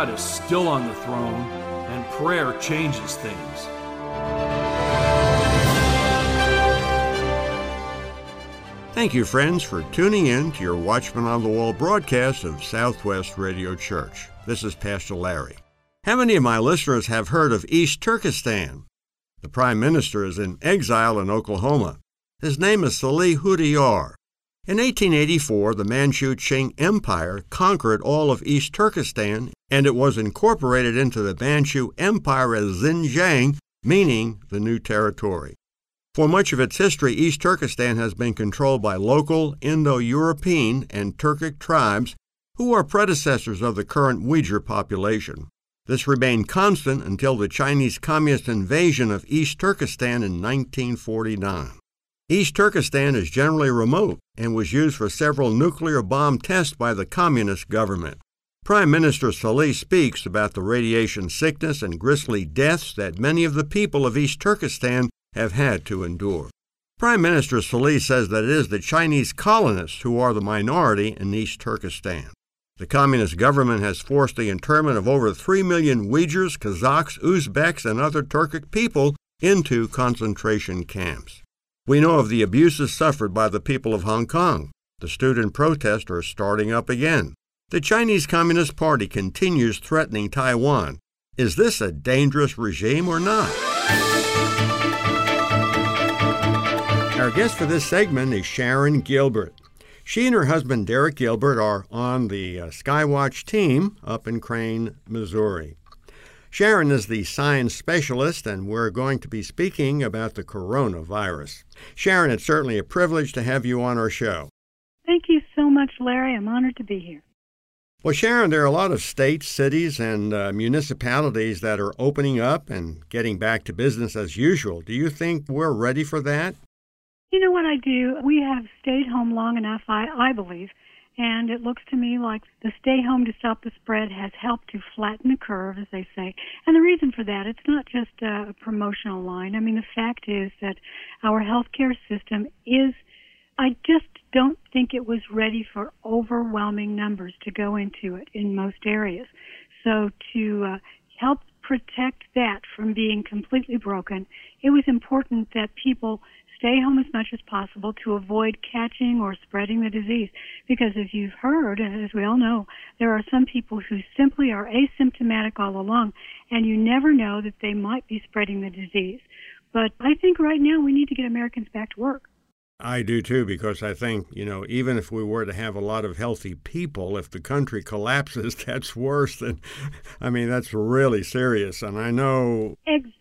God is still on the throne, and prayer changes things. Thank you, friends, for tuning in to your Watchman on the Wall broadcast of Southwest Radio Church. This is Pastor Larry. How many of my listeners have heard of East Turkestan? The Prime Minister is in exile in Oklahoma. His name is Salih Hudayar. In 1884, the Manchu Qing Empire conquered all of East Turkestan, and it was incorporated into the Manchu Empire as Xinjiang, meaning the new territory. For much of its history, East Turkestan has been controlled by local Indo-European and Turkic tribes who are predecessors of the current Uyghur population. This remained constant until the Chinese Communist invasion of East Turkestan in 1949. East Turkestan is generally remote and was used for several nuclear bomb tests by the Communist government. Prime Minister Salih speaks about the radiation sickness and grisly deaths that many of the people of East Turkestan have had to endure. Prime Minister Salih says that it is the Chinese colonists who are the minority in East Turkestan. The Communist government has forced the internment of over 3 million Uyghurs, Kazakhs, Uzbeks, and other Turkic people into concentration camps. We know of the abuses suffered by the people of Hong Kong. The student protests are starting up again. The Chinese Communist Party continues threatening Taiwan. Is this a dangerous regime or not? Our guest for this segment is Sharon Gilbert. She and her husband, Derek Gilbert, are on the Skywatch team up in Crane, Missouri. Sharon is the science specialist, and we're going to be speaking about the coronavirus. Sharon, it's certainly a privilege to have you on our show. Thank you so much, Larry. I'm honored to be here. Well, Sharon, there are a lot of states, cities, and municipalities that are opening up and getting back to business as usual. Do you think we're ready for that? You know what I do? We have stayed home long enough, I believe, and it looks to me like the stay home to stop the spread has helped to flatten the curve, as they say. And the reason for that, it's not just a promotional line. I mean, the fact is that our healthcare system I just don't think it was ready for overwhelming numbers to go into it in most areas. So to help protect that from being completely broken, it was important that people stay home as much as possible to avoid catching or spreading the disease. Because as you've heard, and as we all know, there are some people who simply are asymptomatic all along, and you never know that they might be spreading the disease. But I think right now we need to get Americans back to work. I do too, because I think, even if we were to have a lot of healthy people, if the country collapses, that's worse than, that's really serious. And I know...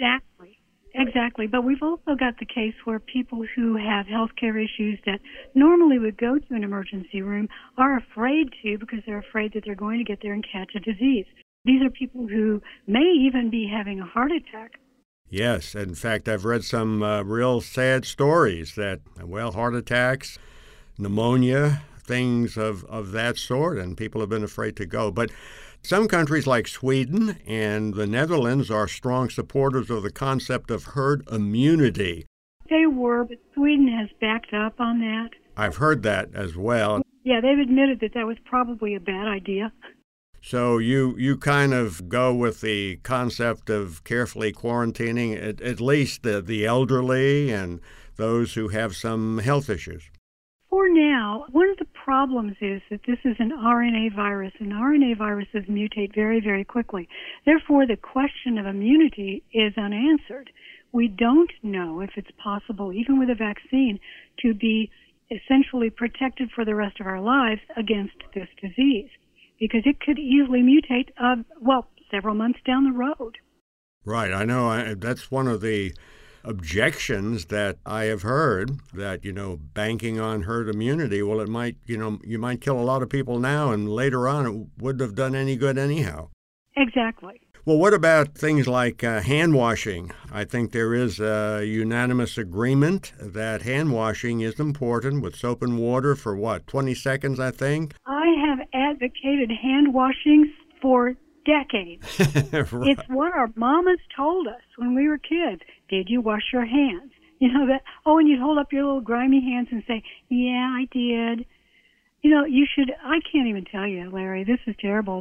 Exactly. But we've also got the case where people who have health care issues that normally would go to an emergency room are afraid to because they're afraid that they're going to get there and catch a disease. These are people who may even be having a heart attack. Yes. In fact, I've read some real sad stories that, heart attacks, pneumonia, things of that sort, and people have been afraid to go. But some countries like Sweden and the Netherlands are strong supporters of the concept of herd immunity. They were, but Sweden has backed up on that. I've heard that as well. Yeah, they've admitted that was probably a bad idea. So you kind of go with the concept of carefully quarantining at least the elderly and those who have some health issues. For now, one of the problems is that this is an RNA virus, and RNA viruses mutate very, very quickly. Therefore, the question of immunity is unanswered. We don't know if it's possible, even with a vaccine, to be essentially protected for the rest of our lives against this disease, because it could easily mutate, several months down the road. Right, I know. That's one of the objections that I have heard, that, banking on herd immunity, it might, you might kill a lot of people now, and later on it wouldn't have done any good anyhow. Exactly. Well, what about things like hand washing? I think there is a unanimous agreement that hand washing is important with soap and water for 20 seconds, I think? I have advocated hand washing for decades. Right. It's what our mamas told us when we were kids. Did you wash your hands? And you'd hold up your little grimy hands and say, yeah, I did. You should, I can't even tell you, Larry, this is terrible, but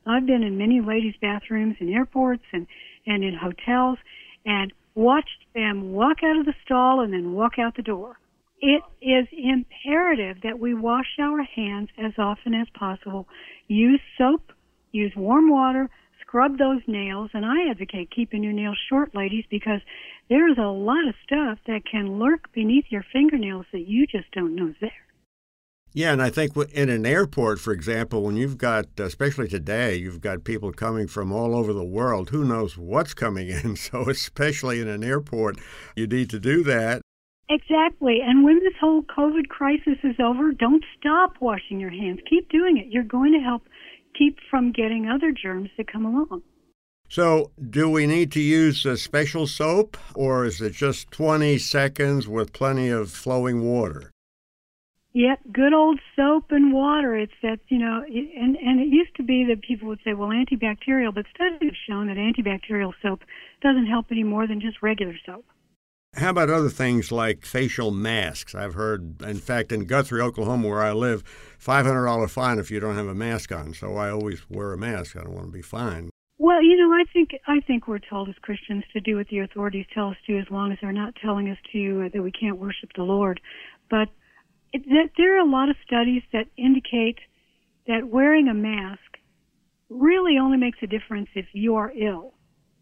I've been in many ladies' bathrooms in airports and in hotels and watched them walk out of the stall and then walk out the door. It is imperative that we wash our hands as often as possible. Use soap, use warm water, scrub those nails, and I advocate keeping your nails short, ladies, because there's a lot of stuff that can lurk beneath your fingernails that you just don't know is there. Yeah, and I think in an airport, for example, when you've got, especially today, you've got people coming from all over the world, who knows what's coming in. So especially in an airport, you need to do that. Exactly. And when this whole COVID crisis is over, don't stop washing your hands. Keep doing it. You're going to help keep from getting other germs that come along. So do we need to use a special soap, or is it just 20 seconds with plenty of flowing water? Yep, good old soap and water. It's that, and it used to be that people would say, well, antibacterial, but studies have shown that antibacterial soap doesn't help any more than just regular soap. How about other things like facial masks? I've heard, in fact, in Guthrie, Oklahoma, where I live, $500 fine if you don't have a mask on. So I always wear a mask. I don't want to be fined. Well, I think we're told as Christians to do what the authorities tell us to, as long as they're not telling us to that we can't worship the Lord. But there are a lot of studies that indicate that wearing a mask really only makes a difference if you are ill.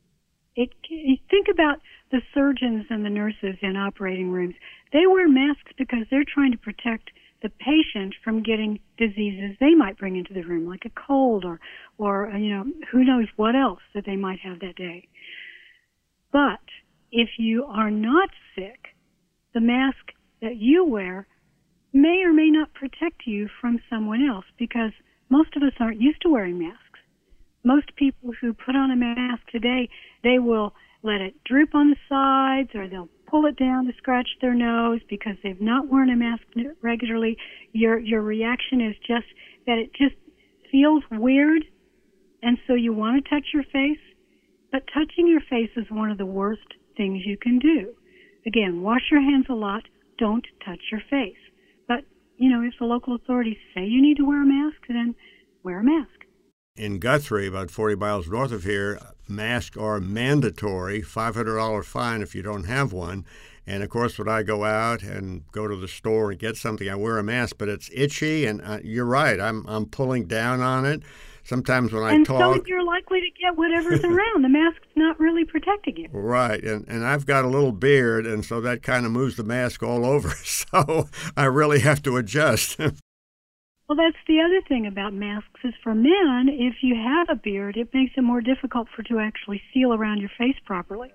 Think about the surgeons and the nurses in operating rooms. They wear masks because they're trying to protect the patient from getting diseases they might bring into the room, like a cold or who knows what else that they might have that day. But if you are not sick, the mask that you wear may or may not protect you from someone else, because most of us aren't used to wearing masks. Most people who put on a mask today, they will let it droop on the sides, or they'll pull it down to scratch their nose because they've not worn a mask regularly. Your reaction is just that it just feels weird, and so you want to touch your face. But touching your face is one of the worst things you can do. Again, wash your hands a lot. Don't touch your face. But, if the local authorities say you need to wear a mask, then wear a mask. In Guthrie, about 40 miles north of here, masks are mandatory, $500 fine if you don't have one. And, of course, when I go out and go to the store and get something, I wear a mask, but it's itchy, and you're right, I'm pulling down on it. Sometimes when I talk... And so you're likely to get whatever's around. The mask's not really protecting you. Right, and I've got a little beard, and so that kind of moves the mask all over, so I really have to adjust. Well, that's the other thing about masks is for men, if you have a beard, it makes it more difficult to actually seal around your face properly.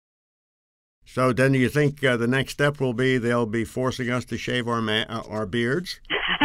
So then do you think the next step will be they'll be forcing us to shave our beards?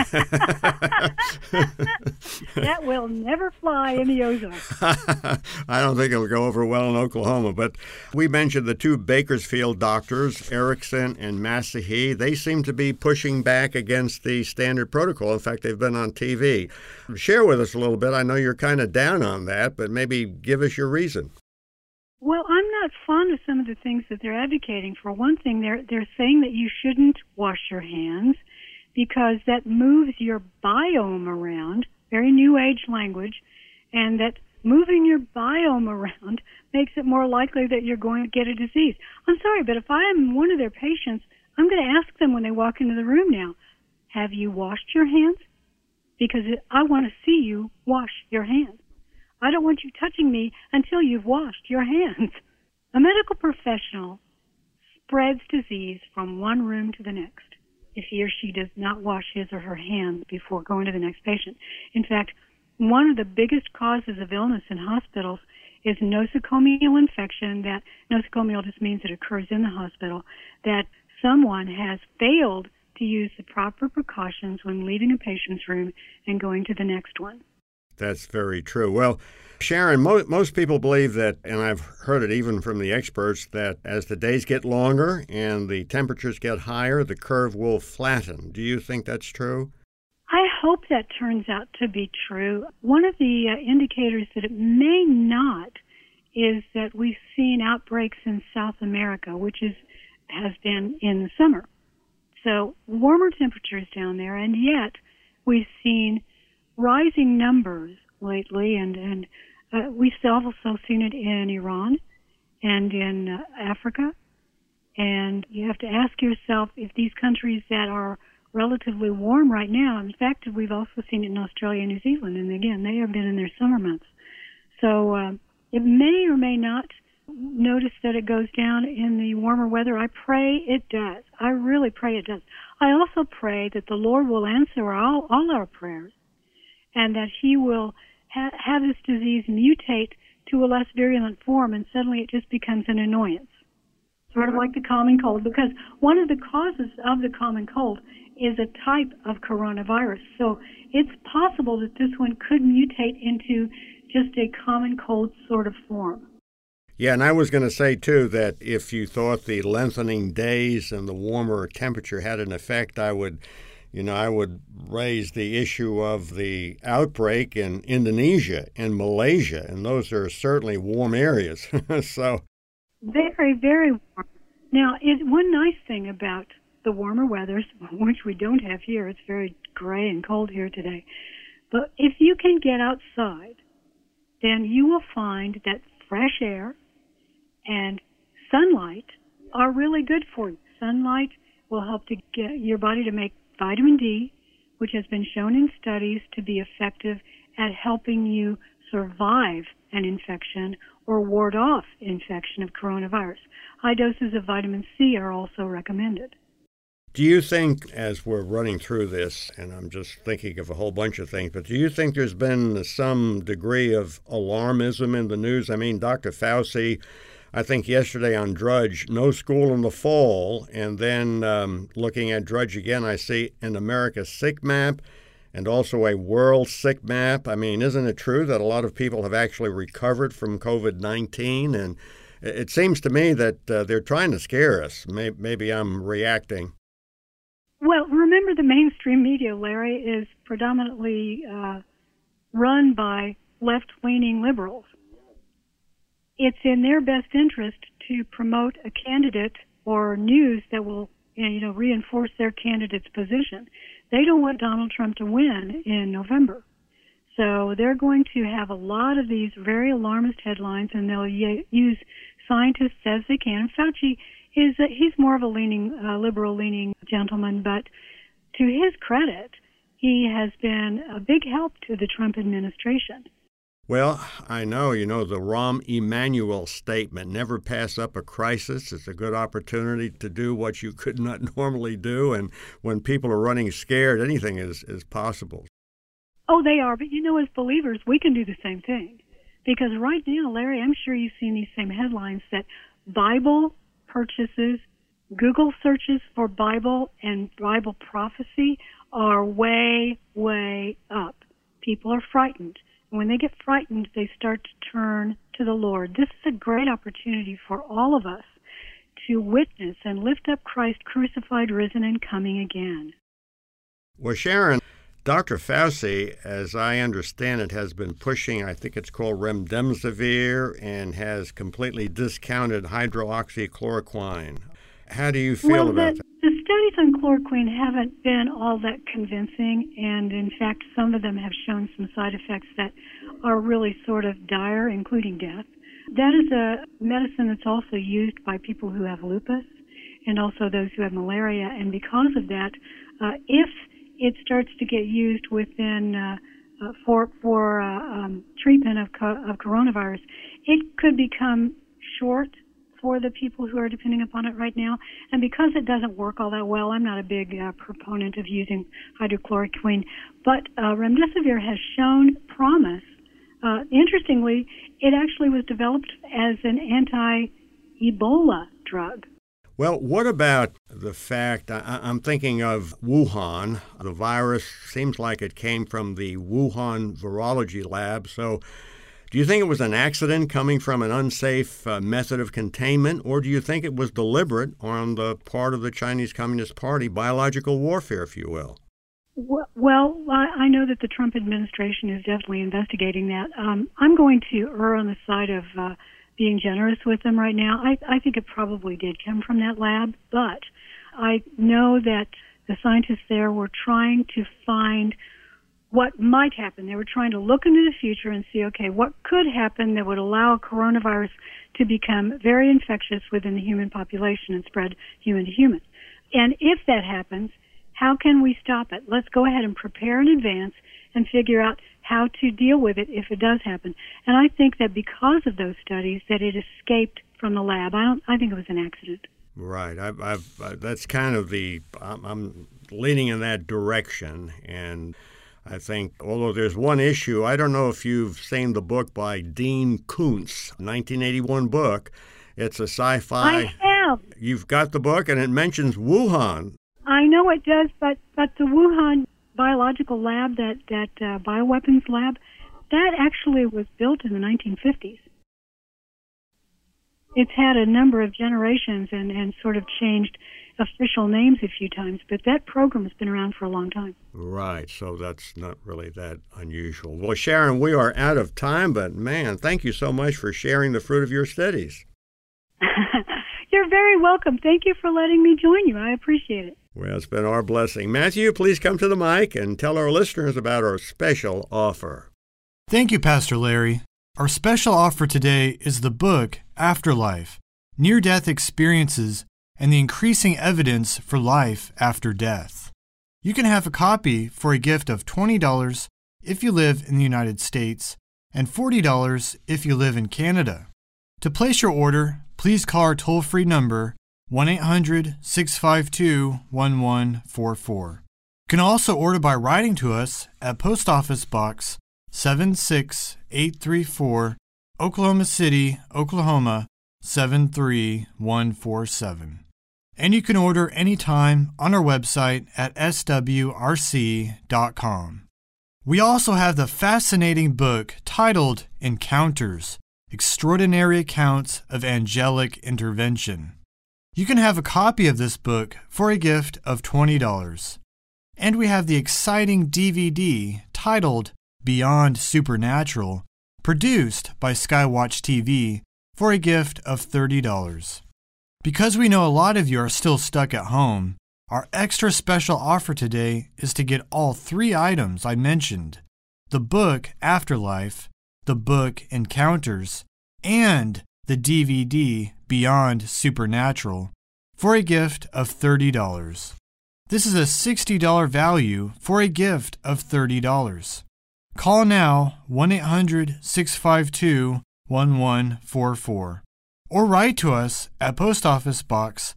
That will never fly in the Ozarks. I don't think it'll go over well in Oklahoma. But we mentioned the two Bakersfield doctors, Erickson and Masahi. They seem to be pushing back against the standard protocol. In fact, they've been on TV. Share with us a little bit. I know you're kind of down on that, but maybe give us your reason. Well, I'm not fond of some of the things that they're advocating. For one thing, they're saying that you shouldn't wash your hands because that moves your biome around, very new age language, and that moving your biome around makes it more likely that you're going to get a disease. I'm sorry, but if I'm one of their patients, I'm going to ask them when they walk into the room now, have you washed your hands? Because I want to see you wash your hands. I don't want you touching me until you've washed your hands. A medical professional spreads disease from one room to the next if he or she does not wash his or her hands before going to the next patient. In fact, one of the biggest causes of illness in hospitals is nosocomial infection. That nosocomial just means it occurs in the hospital, that someone has failed to use the proper precautions when leaving a patient's room and going to the next one. That's very true. Well, Sharon, most people believe that, and I've heard it even from the experts, that as the days get longer and the temperatures get higher, the curve will flatten. Do you think that's true? I hope that turns out to be true. One of the indicators that it may not is that we've seen outbreaks in South America, which has been in the summer. So warmer temperatures down there, and yet we've seen rising numbers lately, and we've also seen it in Iran and in Africa. And you have to ask yourself if these countries that are relatively warm right now, in fact, we've also seen it in Australia and New Zealand, and again, they have been in their summer months. So it may or may not notice that it goes down in the warmer weather. I pray it does. I really pray it does. I also pray that the Lord will answer all our prayers and that He will have this disease mutate to a less virulent form, and suddenly it just becomes an annoyance, sort of like the common cold, because one of the causes of the common cold is a type of coronavirus. So it's possible that this one could mutate into just a common cold sort of form. Yeah, and I was going to say, too, that if you thought the lengthening days and the warmer temperature had an effect, I would raise the issue of the outbreak in Indonesia and Malaysia, and those are certainly warm areas. So very, very warm. Now, one nice thing about the warmer weathers, which we don't have here, it's very gray and cold here today, but if you can get outside, then you will find that fresh air and sunlight are really good for you. Sunlight will help to get your body to make vitamin D, which has been shown in studies to be effective at helping you survive an infection or ward off infection of coronavirus. High doses of vitamin C are also recommended. Do you think, as we're running through this, and I'm just thinking of a whole bunch of things, but do you think there's been some degree of alarmism in the news? I mean, Dr. Fauci, I think yesterday on Drudge, no school in the fall, and then looking at Drudge again, I see an America Sick Map and also a World Sick Map. I mean, isn't it true that a lot of people have actually recovered from COVID-19? And it seems to me that they're trying to scare us. Maybe I'm reacting. Well, remember the mainstream media, Larry, is predominantly run by left-leaning liberals. It's in their best interest to promote a candidate or news that will, reinforce their candidate's position. They don't want Donald Trump to win in November. So they're going to have a lot of these very alarmist headlines, and they'll use scientists as they can. And Fauci he's more of a liberal-leaning gentleman, but to his credit, he has been a big help to the Trump administration. Well, I know, the Rahm Emanuel statement, never pass up a crisis. It's a good opportunity to do what you could not normally do. And when people are running scared, anything is possible. Oh, they are. But, as believers, we can do the same thing. Because right now, Larry, I'm sure you've seen these same headlines that Bible purchases, Google searches for Bible and Bible prophecy are way, way up. People are frightened. And when they get frightened, they start to turn to the Lord. This is a great opportunity for all of us to witness and lift up Christ crucified, risen, and coming again. Well, Sharon, Dr. Fauci, as I understand it, has been pushing, I think it's called remdesivir, and has completely discounted hydroxychloroquine. How do you feel about that? The studies on chloroquine haven't been all that convincing, and in fact, some of them have shown some side effects that are really sort of dire, including death. That is a medicine that's also used by people who have lupus and also those who have malaria, and because of that, if it starts to get used within for treatment of coronavirus, it could become short for the people who are depending upon it right now. And because it doesn't work all that well, I'm not a big proponent of using hydrochloroquine. But remdesivir has shown promise. Interestingly, it actually was developed as an anti-Ebola drug. Well, what about the fact, I'm thinking of Wuhan. The virus seems like it came from the Wuhan virology lab. So do you think it was an accident coming from an unsafe method of containment, or do you think it was deliberate on the part of the Chinese Communist Party, biological warfare, if you will? Well, I know that the Trump administration is definitely investigating that. I'm going to err on the side of being generous with them right now. I think it probably did come from that lab, but I know that the scientists there were trying to find what might happen. They were trying to look into the future and see, okay, what could happen that would allow coronavirus to become very infectious within the human population and spread human to human. And if that happens, how can we stop it? Let's go ahead and prepare in advance and figure out how to deal with it if it does happen. And I think that because of those studies, that it escaped from the lab. I think it was an accident. Right. That's kind of I'm leaning in that direction. And I think, although there's one issue, I don't know if you've seen the book by Dean Koontz, 1981 book. It's a sci-fi. I have. You've got the book, and it mentions Wuhan. I know it does, but the Wuhan biological lab, that bioweapons lab, that actually was built in the 1950s. It's had a number of generations and sort of changed official names a few times, but that program has been around for a long time. Right, so that's not really that unusual. Well, Sharon, we are out of time, but man, thank you so much for sharing the fruit of your studies. You're very welcome. Thank you for letting me join you. I appreciate it. Well, it's been our blessing. Matthew, please come to the mic and tell our listeners about our special offer. Thank you, Pastor Larry. Our special offer today is the book Afterlife, Near-Death Experiences and the Increasing Evidence for Life After Death. You can have a copy for a gift of $20 if you live in the United States and $40 if you live in Canada. To place your order, please call our toll-free number 1-800-652-1144. You can also order by writing to us at Post Office Box 76834, Oklahoma City, Oklahoma 73147. And you can order anytime on our website at swrc.com. We also have the fascinating book titled Encounters, Extraordinary Accounts of Angelic Intervention. You can have a copy of this book for a gift of $20. And we have the exciting DVD titled Beyond Supernatural, produced by Skywatch TV, for a gift of $30. Because we know a lot of you are still stuck at home, our extra special offer today is to get all three items I mentioned: the book Afterlife, the book Encounters, and the DVD Beyond Supernatural, for a gift of $30. This is a $60 value for a gift of $30. Call now 1-800-652-1144 or write to us at Post Office Box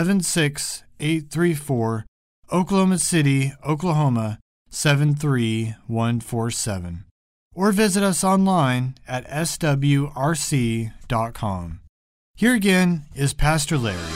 76834, Oklahoma City, Oklahoma 73147, or visit us online at swrc.com. Here again is Pastor Larry.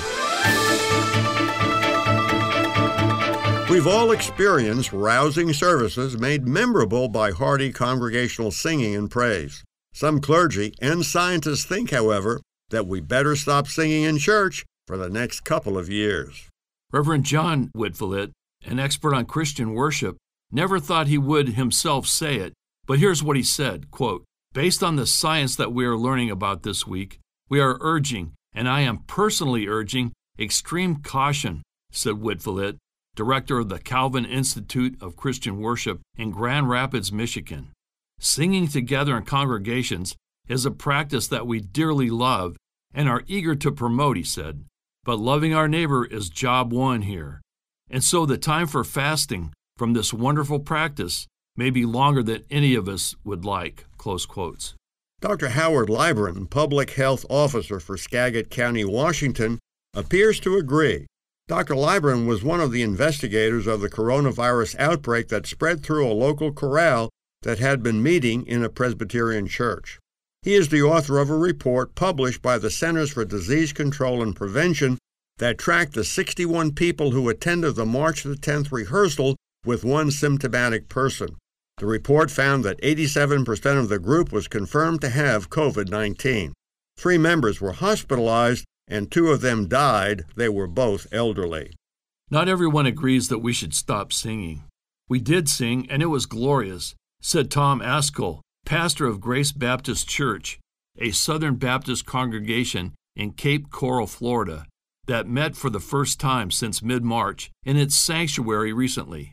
We've all experienced rousing services made memorable by hearty congregational singing and praise. Some clergy and scientists think, however, that we better stop singing in church for the next couple of years. Reverend John Whitfield, an expert on Christian worship, never thought he would himself say it, but here's what he said, quote, "Based on the science that we are learning about this week, we are urging, and I am personally urging, extreme caution," said Whitfield, director of the Calvin Institute of Christian Worship in Grand Rapids, Michigan. Singing together in congregations is a practice that we dearly love and are eager to promote, he said. But loving our neighbor is job one here. And so the time for fasting from this wonderful practice may be longer than any of us would like, close quotes. Dr. Howard Libron, Public Health Officer for Skagit County, Washington, appears to agree. Dr. Libron was one of the investigators of the coronavirus outbreak that spread through a local chorale that had been meeting in a Presbyterian church. He is the author of a report published by the Centers for Disease Control and Prevention that tracked the 61 people who attended the March the 10th rehearsal with one symptomatic person. The report found that 87% of the group was confirmed to have COVID-19. 3 members were hospitalized and 2 of them died. They were both elderly. Not everyone agrees that we should stop singing. We did sing, and it was glorious, said Tom Askell, pastor of Grace Baptist Church, a Southern Baptist congregation in Cape Coral, Florida, that met for the first time since mid-March in its sanctuary recently.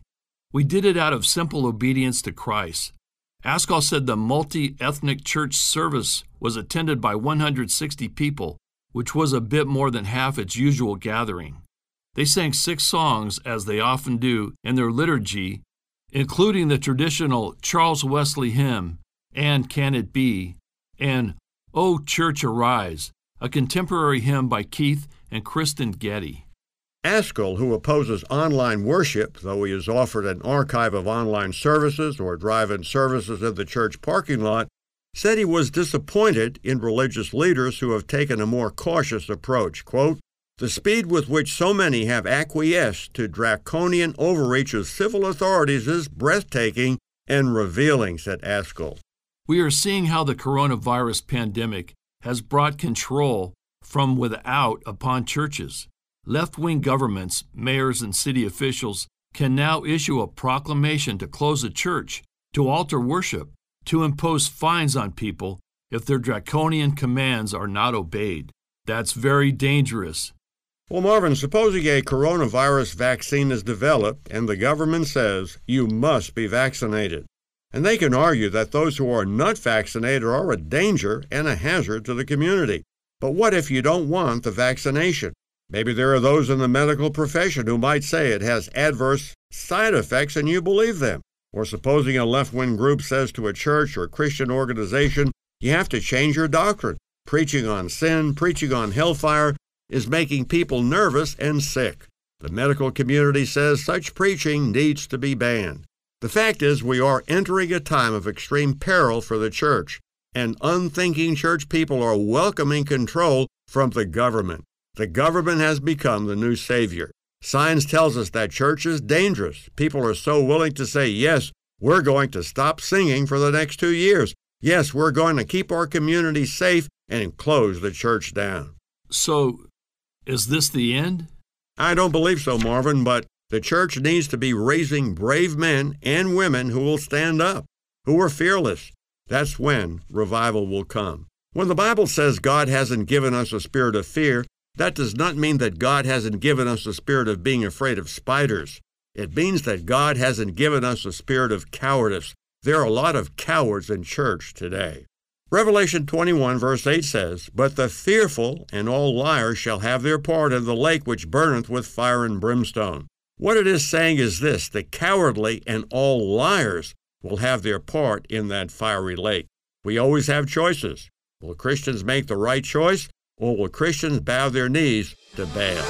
We did it out of simple obedience to Christ. Askell said the multi-ethnic church service was attended by 160 people, which was a bit more than half its usual gathering. They sang 6 songs, as they often do, in their liturgy, including the traditional Charles Wesley hymn, "And Can It Be?" and "O Church Arise," a contemporary hymn by Keith and Kristen Getty. Askell, who opposes online worship, though he has offered an archive of online services or drive-in services in the church parking lot, said he was disappointed in religious leaders who have taken a more cautious approach. Quote, "The speed with which so many have acquiesced to draconian overreach of civil authorities is breathtaking and revealing," said Askell. We are seeing how the coronavirus pandemic has brought control from without upon churches. Left-wing governments, mayors, and city officials can now issue a proclamation to close a church, to alter worship, to impose fines on people if their draconian commands are not obeyed. That's very dangerous. Well, Marvin, supposing a coronavirus vaccine is developed and the government says you must be vaccinated. And they can argue that those who are not vaccinated are a danger and a hazard to the community. But what if you don't want the vaccination? Maybe there are those in the medical profession who might say it has adverse side effects and you believe them. Or supposing a left-wing group says to a church or Christian organization, you have to change your doctrine. Preaching on sin, preaching on hellfire is making people nervous and sick. The medical community says such preaching needs to be banned. The fact is we are entering a time of extreme peril for the church, and unthinking church people are welcoming control from the government. The government has become the new savior. Science tells us that church is dangerous. People are so willing to say, yes, we're going to stop singing for the next 2 years. Yes, we're going to keep our community safe and close the church down. So, is this the end? I don't believe so, Marvin, but the church needs to be raising brave men and women who will stand up, who are fearless. That's when revival will come. When the Bible says God hasn't given us a spirit of fear, that does not mean that God hasn't given us a spirit of being afraid of spiders. It means that God hasn't given us a spirit of cowardice. There are a lot of cowards in church today. Revelation 21 verse 8 says, "But the fearful and all liars shall have their part in the lake which burneth with fire and brimstone." What it is saying is this: the cowardly and all liars will have their part in that fiery lake. We always have choices. Will Christians make the right choice, or will Christians bow their knees to Baal?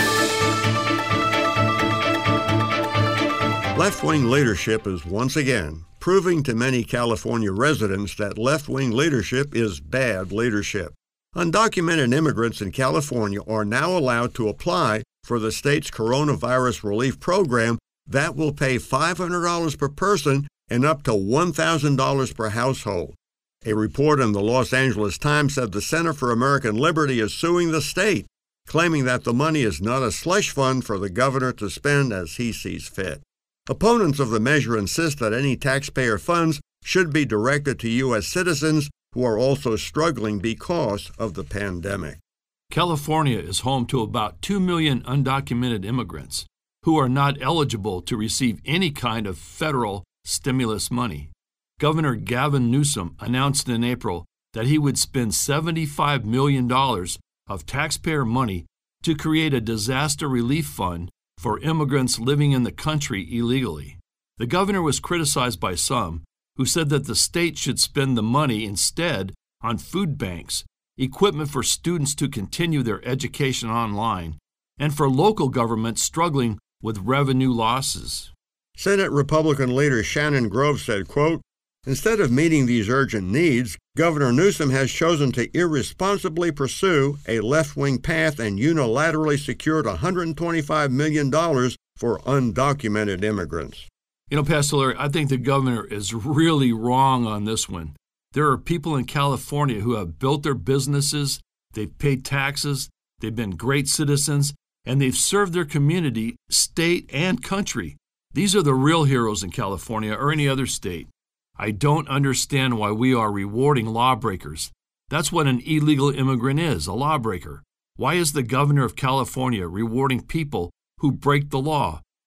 Left-wing leadership is once again proving to many California residents that left-wing leadership is bad leadership. Undocumented immigrants in California are now allowed to apply for the state's coronavirus relief program that will pay $500 per person and up to $1,000 per household. A report in the Los Angeles Times said the Center for American Liberty is suing the state, claiming that the money is not a slush fund for the governor to spend as he sees fit. Opponents of the measure insist that any taxpayer funds should be directed to U.S. citizens who are also struggling because of the pandemic. California is home to about 2 million undocumented immigrants who are not eligible to receive any kind of federal stimulus money. Governor Gavin Newsom announced in April that he would spend $75 million of taxpayer money to create a disaster relief fund for immigrants living in the country illegally. The governor was criticized by some who said that the state should spend the money instead on food banks, equipment for students to continue their education online, and for local governments struggling with revenue losses. Senate Republican leader Shannon Grove said, quote, "Instead of meeting these urgent needs, Governor Newsom has chosen to irresponsibly pursue a left-wing path and unilaterally secured $125 million for undocumented immigrants." You know, Pastor Larry, I think the governor is really wrong on this one. There are people in California who have built their businesses, they've paid taxes, they've been great citizens, and they've served their community, state, and country. These are the real heroes in California or any other state. I don't understand why we are rewarding lawbreakers. That's what an illegal immigrant is, a lawbreaker. Why is the governor of California rewarding people who break the law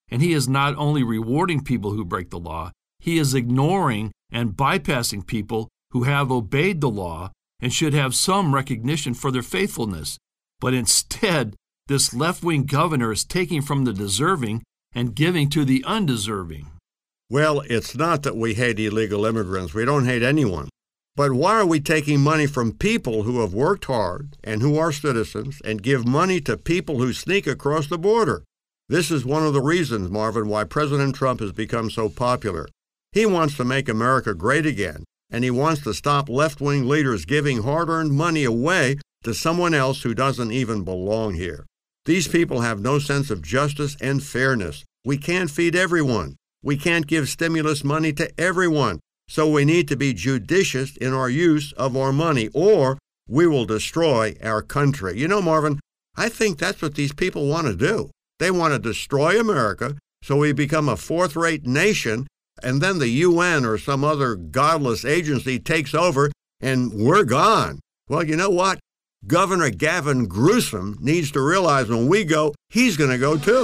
And he is not only rewarding people who break the law, he is ignoring and bypassing people who have obeyed the law and should have some recognition for their faithfulness. But instead, this left-wing governor is taking from the deserving and giving to the undeserving. Well, it's not that we hate illegal immigrants. We don't hate anyone. But why are we taking money from people who have worked hard and who are citizens and give money to people who sneak across the border? This is one of the reasons, Marvin, why President Trump has become so popular. He wants to make America great again, and he wants to stop left-wing leaders giving hard-earned money away to someone else who doesn't even belong here. These people have no sense of justice and fairness. We can't feed everyone. We can't give stimulus money to everyone. So we need to be judicious in our use of our money, or we will destroy our country. You know, Marvin, I think that's what these people want to do. They want to destroy America so we become a fourth-rate nation, and then the UN or some other godless agency takes over, and we're gone. Well, you know what? Governor Gavin Newsom needs to realize when we go, he's going to go too.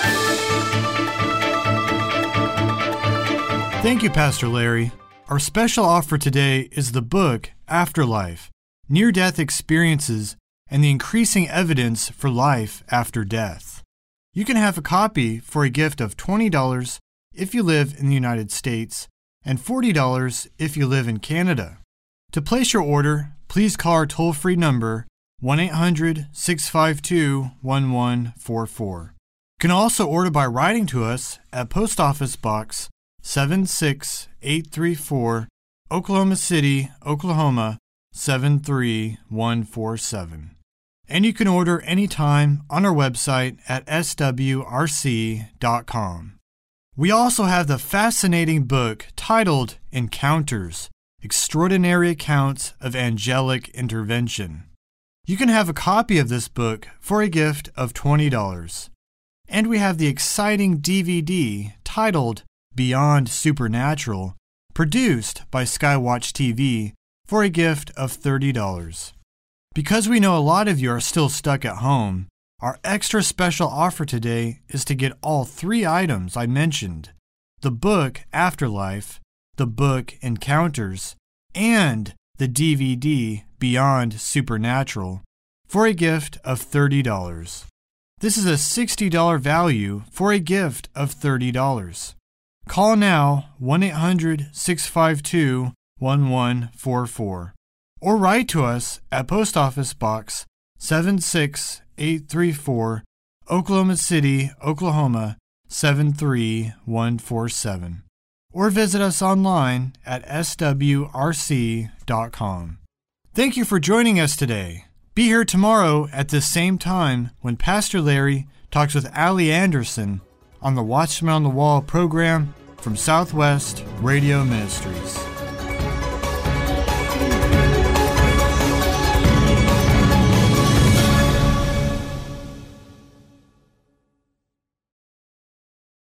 Thank you, Pastor Larry. Our special offer today is the book Afterlife, Near-Death Experiences and the Increasing Evidence for Life After Death. You can have a copy for a gift of $20 if you live in the United States and $40 if you live in Canada. To place your order, please call our toll-free number 1-800-652-1144. You can also order by writing to us at Post Office Box 76834, Oklahoma City, Oklahoma 73147. And you can order anytime on our website at swrc.com. We also have the fascinating book titled Encounters, Extraordinary Accounts of Angelic Intervention. You can have a copy of this book for a gift of $20. And we have the exciting DVD titled Beyond Supernatural, produced by Skywatch TV, for a gift of $30. Because we know a lot of you are still stuck at home, our extra special offer today is to get all three items I mentioned: the book Afterlife, the book Encounters, and the DVD Beyond Supernatural, for a gift of $30. This is a $60 value for a gift of $30. Call now 1-800-652-1144 or write to us at Post Office Box 76834, Oklahoma City, Oklahoma 73147, or visit us online at swrc.com. Thank you for joining us today. Be here tomorrow at the same time when Pastor Larry talks with Allie Anderson on the Watchman on the Wall program from Southwest Radio Ministries.